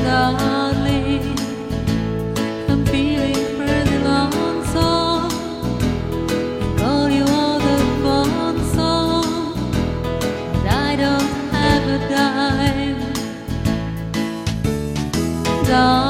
darling, I'm feeling pretty lonesome. Call you all the fun song, but I don't have a dime.